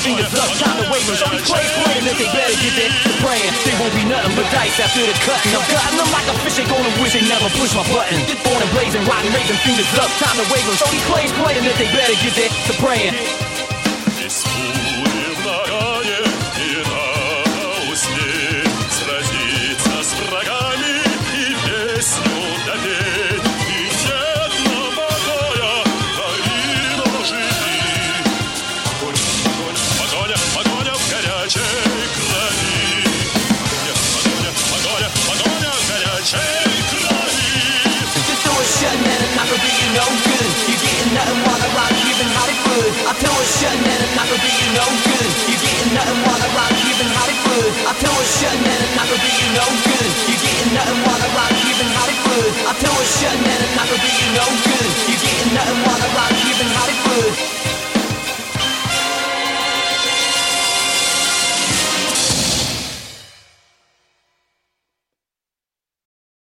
fingers up, time to wave them. Shorty plays playing that they better get their praying. They won't be nothing but dice after the cutting. I'm cutting them like a fish, ain't gonna wish they never push my button. Get born and blazing, rotten, raising fingers up, time to wave them. Shorty plays playing that they better get their praying. No good. You getting nothing while I rock even Hollywood. I tell her shutting that and not gonna be you no good. You getting nothing while I rock even Hollywood. I tell her shutting that and not gonna be you no good. You getting nothing while I rock even Hollywood. I tell her shutting that and not gonna be you no good.